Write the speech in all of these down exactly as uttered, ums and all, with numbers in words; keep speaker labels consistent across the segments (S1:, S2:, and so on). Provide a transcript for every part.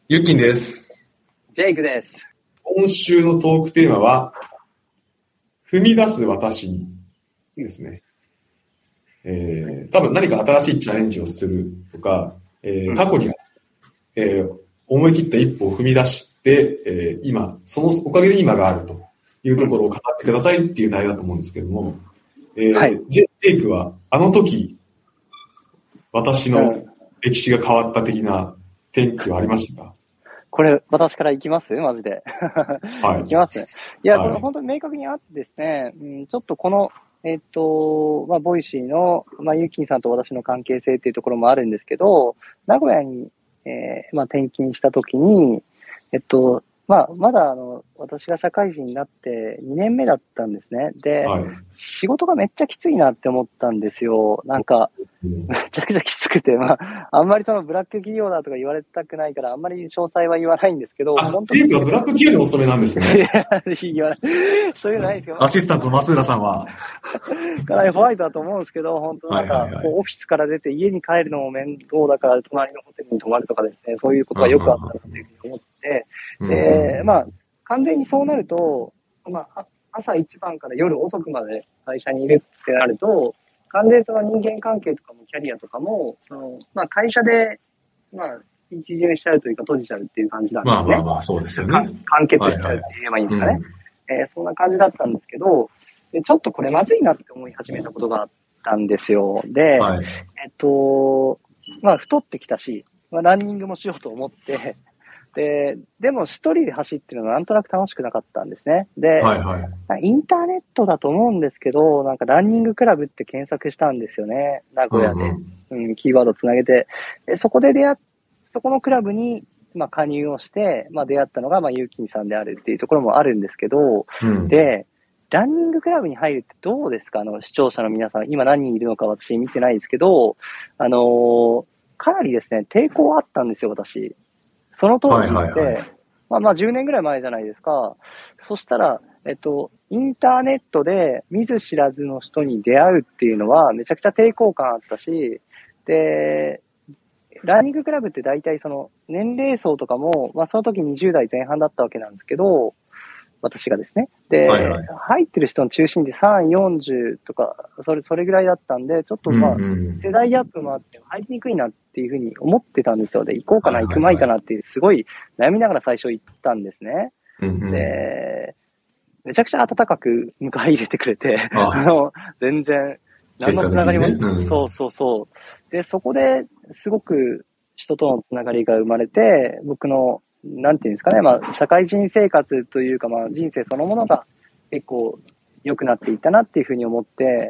S1: ゆきんです。
S2: ジェイクです。
S1: 今週のトークテーマは、踏み出す私にですね。えー、多分何か新しいチャレンジをするとか、えー、過去に、えー、思い切った一歩を踏み出して、えー、今、そのおかげで今があるというところを語ってくださいっていう内容だと思うんですけども、えーはい、ジェイクはあの時、私の歴史が変わった的な転機はありましたか？
S2: これ、私から行きますマジで。はい。行きますね。いや、はい、これ本当に明確にあってですね、うん、ちょっとこの、えっと、まあ、ボイシーの、まあ、ゆきんさんと私の関係性っていうところもあるんですけど、名古屋に、えー、まあ、転勤したときに、えっと、まあ、まだ、あの、私が社会人になってにねんめだったんですね。で、はい、仕事がめっちゃきついなって思ったんですよ。なんか、めちゃくちゃきつくて、まあ、あんまりそのブラック企業だとか言われたくないから、あんまり詳細は言わないんですけど、
S1: あ、本当に。ブラック企業にお勤めなんですね。
S2: 言わない。そういうのないですけど。
S1: アシスタント松浦さんは。
S2: かなりホワイトだと思うんですけど、本当なんか、はいはいはい、オフィスから出て家に帰るのも面倒だから、隣のホテルに泊まるとかですね、そういうことがよくあったなというふうに思って、で、まあ、完全にそうなると、まあ、朝一番から夜遅くまで会社にいるってなると、完全にその人間関係とかもキャリアとかも、その、まあ会社で、まあ、一巡しちゃうというか閉じちゃうっていう感じなんですね。
S1: まあまあまあ、そうですよね。
S2: 完結しちゃうって言えばいいんですかね。はいはいうん、えー、そんな感じだったんですけど、ちょっとこれまずいなって思い始めたことがあったんですよ。で、はい、えっと、まあ太ってきたし、まあ、ランニングもしようと思って、で、でも一人で走ってるのはなんとなく楽しくなかったんですね。で、はいはい、インターネットだと思うんですけど、なんかランニングクラブって検索したんですよね。名古屋で。うんうんうん、キーワードつなげて。で、そこで出会っ、そこのクラブに、まあ、加入をして、まあ、出会ったのが、まあ、ゆうきんさんであるっていうところもあるんですけど、うん、で、ランニングクラブに入るってどうですか？あの、視聴者の皆さん、今何人いるのか私見てないですけど、あのー、かなりですね、抵抗あったんですよ、私。その当時って、はいはいはい、まあまあじゅうねんぐらい前じゃないですか。そしたら、えっと、インターネットで見ず知らずの人に出会うっていうのはめちゃくちゃ抵抗感あったし、で、ランニングクラブって大体その年齢層とかも、まあその時にじゅう代前半だったわけなんですけど、私がですね。で、はいはい、入ってる人の中心でさん、よんじゅうとか、それ、それぐらいだったんで、ちょっとまあ、世代ギャップもあって入りにくいなっていうふうに思ってたんですよ。で、行こうかな、行くまいかなっていう、すごい悩みながら最初行ったんですね。で、めちゃくちゃ温かく迎え入れてくれて、あの、全然、何のつながりも、ねうん、そうそうそう。で、そこですごく人とのつながりが生まれて、僕のなんていうんですかね、まあ、社会人生活というか、まあ、人生そのものが結構良くなっていったなっていうふうに思って、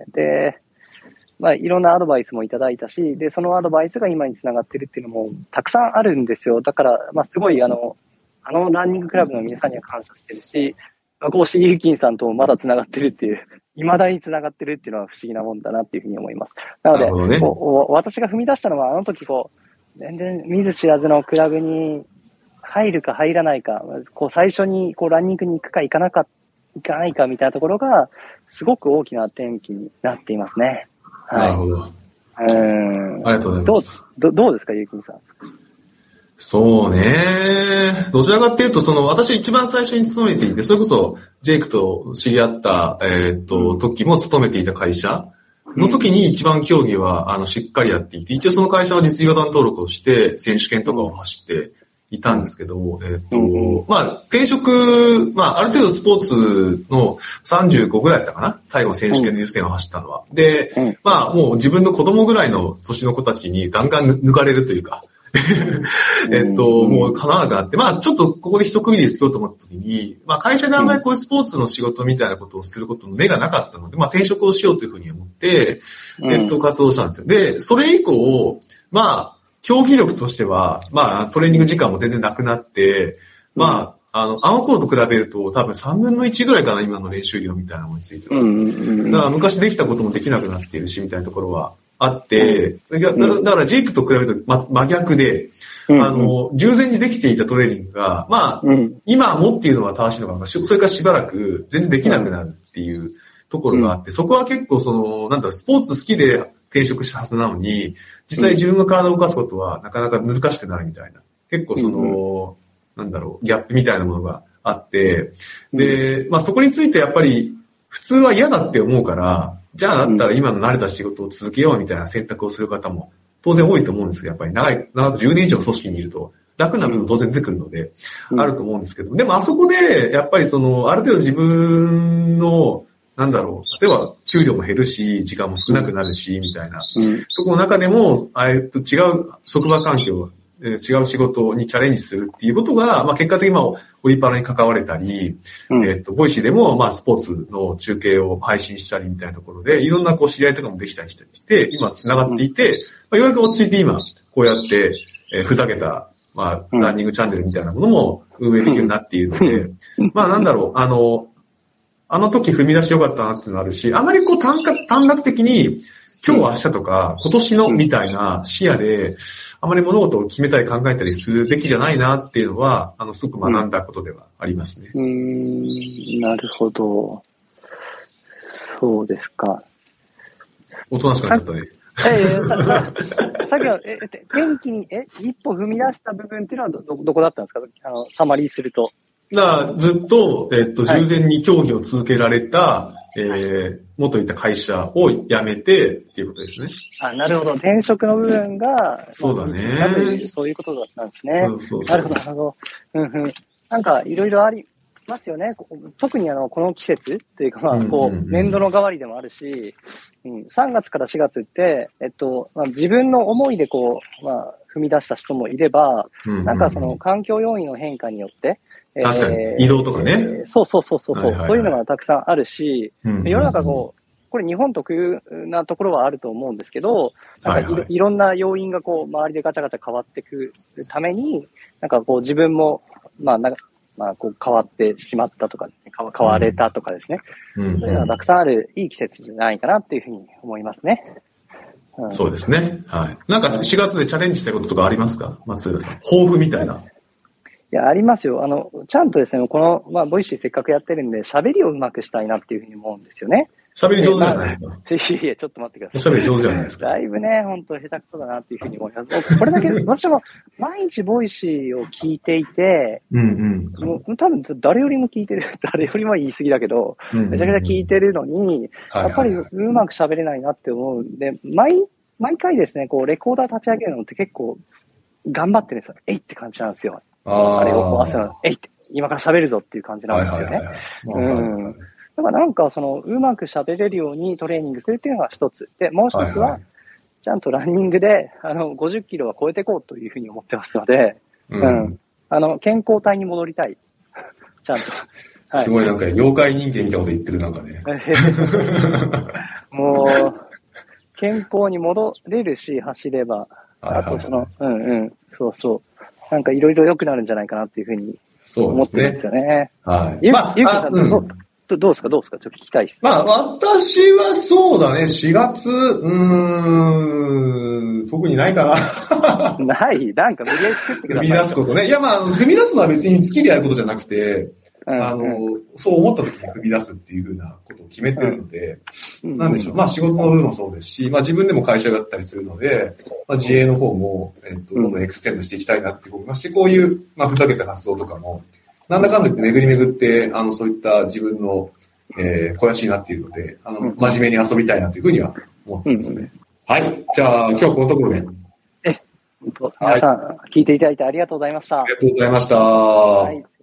S2: で、まあ、いろんなアドバイスもいただいたし、で、そのアドバイスが今につながってるっていうのもたくさんあるんですよ。だから、まあ、すごい、あの、あのランニングクラブの皆さんには感謝してるし、まあ、こうしてゆうきんさんともまだつながってるっていう、未だにつながってるっていうのは不思議なもんだなっていうふうに思います。なので、なるほどね、こう私が踏み出したのは、あの時こう、全然見ず知らずのクラブに、入るか入らないか、こう最初にこうランニングに行くか行かなか、行かないかみたいなところが、すごく大きな転機になっていますね。はい、
S1: なるほど。うん。
S2: あり
S1: がとうございます。
S2: どう、どどうですか、ゆうきんさん。
S1: そうね。どちらかっていうと、その、私一番最初に勤めていて、それこそ、ジェイクと知り合った、えー、っと、時も勤めていた会社の時に一番競技は、あの、しっかりやっていて、一応その会社の実業団登録をして、選手権とかを走って、いたんですけど、えっと、うんうん、まあ、転職、まあ、ある程度スポーツのさんじゅうごぐらいだったかな最後の選手権の予選を走ったのは。で、うん、まあ、もう自分の子供ぐらいの年の子たちにガンガン抜かれるというか、えっと、もうかなわなくなって、まあ、ちょっとここで一区切りつけようと思った時に、まあ、会社であんまりこういうスポーツの仕事みたいなことをすることの目がなかったので、まあ、転職をしようというふうに思って、えっと、活動したんですよ。で、それ以降、まあ、競技力としては、まあ、トレーニング時間も全然なくなって、まあ、あの、あの頃と比べると多分さんぶんのいちぐらいかな、今の練習量みたいなのについては。だから昔できたこともできなくなっているし、みたいなところはあって、だ, だからジェイクと比べると、ま、真逆で、あの、従前にできていたトレーニングが、まあ、今もっていうのは正しいのかな、それからしばらく全然できなくなるっていうところがあって、そこは結構その、なんだろう、スポーツ好きで転職したはずなのに、実際自分が体を動かすことはなかなか難しくなるみたいな結構その、うん、なんだろう、ギャップみたいなものがあって、で、まあそこについてやっぱり普通は嫌だって思うから、じゃあだったら今の慣れた仕事を続けようみたいな選択をする方も当然多いと思うんですけど、やっぱり長い、長くじゅうねん以上の組織にいると楽な部分当然出てくるので、うん、あると思うんですけど、でもあそこでやっぱりその、ある程度自分の、なんだろう、例えば給料も減るし、時間も少なくなるし、みたいな。うん、そこの中でも、えっと、違う職場環境、違う仕事にチャレンジするっていうことが、まあ結果的にまあ、オリパラに関われたり、うん、えっと、ボイシーでもまあスポーツの中継を配信したりみたいなところで、いろんなこう知り合いとかもできたりして、今繋がっていて、まあ、ようやく落ち着いて今、こうやって、えー、ふざけた、まあ、ランニングチャンネルみたいなものも運営できるようになっているので、まあなんだろう、あの、あの時踏み出してよかったなっていうのがあるし、あまりこう短絡、短絡的に今日明日とか今年のみたいな視野であまり物事を決めたり考えたりするべきじゃないなっていうのは、あの、すごく学んだことではありますね。
S2: うーん、なるほど。そうですか。
S1: おとなしくなっちゃったね。
S2: ええー、さ, さ, さっきの、え、天気に、え、一歩踏み出した部分っていうのはど、ど、どこだったんですか？あの、サマリーすると。
S1: だからずっと、えっと、従前に競技を続けられた、はい、えー、元いた会社を辞めてっていうことですね。
S2: あ、なるほど。転職の部分が、
S1: そうだね。
S2: そういうことだったんですね。
S1: そうそうそう。
S2: なるほど、なるほど。うんうん。なんか、いろいろありますよね。特にあの、この季節っていうか、まあ、こう、年度の代わりでもあるし、うん、さんがつからしがつって、えっと、まあ、自分の思いでこう、まあ、踏み出した人もいれば、うんうん、なんかその環境要因の変化によって、
S1: 確かに、えー、移動とかね、え
S2: ー。そうそうそうそう、はいはいはい、そういうのがたくさんあるし、うんうん、世の中こう、これ日本特有なところはあると思うんですけど、なんか い, はいはい、いろんな要因がこう、周りでガチャガチャ変わってくるために、なんかこう自分も、まあ、なんかまあ、こう変わってしまったとか、変われたとかですね。うんうんうん、そういうのがたくさんあるいい季節じゃないかなっていうふうに思いますね。
S1: うん、そうですね。はい。なんかしがつでチャレンジしたいこととかありますか？松浦さん。抱負みたいな。い
S2: や、ありますよ。あの、ちゃんとですね、この、まあ、ボイシーせっかくやってるんで、喋りをうまくしたいなっていうふうに思うんですよね。
S1: 喋り上手じゃないですか。まあ、
S2: いやいや、ちょっと待ってください。
S1: 喋り上手じゃないですか。
S2: だいぶね、ほんと下手くそだなっていうふうに思います。これだけ、私も毎日ボイシーを聞いていて、うんうん、もう多分誰よりも聞いてる、誰よりも言い過ぎだけど、うんうんうん、めちゃくちゃ聞いてるのに、やっぱりうまく喋れないなって思うんで、毎、毎回ですね、こう、レコーダー立ち上げるのって結構頑張ってるんですよ。えいって感じなんですよ。あ, あれをこう朝の、えいって、今から喋るぞっていう感じなんですよね。だからなんかその、うまく喋れるようにトレーニングするっていうのが一つ。で、もう一つは、はいはい、ちゃんとランニングで、あの、ごじゅっキロは超えていこうというふうに思ってますので、うん。うん、あの、健康体に戻りたい。ちゃんと。
S1: はい、すごいなんか、妖怪人間みたいなこと言ってるなんかね。
S2: もう、健康に戻れるし、走れば。あとその、うんうん、そうそう。なんかいろいろ良くなるんじゃないかなっていうふうに思ってるんですよね。ね
S1: はい。
S2: ゆうきさん、うん、ど, ど, どうですかどうですかちょっと聞きたいです。
S1: まあ私はそうだね、しがつ、うーん、特にないか
S2: な。ないなんか無理やり作ってください。
S1: 踏み出すことね。いやまあ、踏み出すのは別に好きでやることじゃなくて、うんうん、あの、そう思った時に踏み出すっていうふうなことを決めてるので、うん、なんでしょう。まあ仕事の部分もそうですし、まあ自分でも会社があったりするので、まあ自営の方も、えっと、どんどんエクステンドしていきたいなって思いますし、こういう、まあふざけた活動とかも、なんだかんだ言って巡り巡って、あの、そういった自分の、えー、肥やしになっているので、あの、真面目に遊びたいなというふうには思ってますね。うんうん、はい。じゃあ、今日はこのところで。
S2: え、皆さん、聞いていただいてありがとうございました。
S1: ありがとうございました。はい。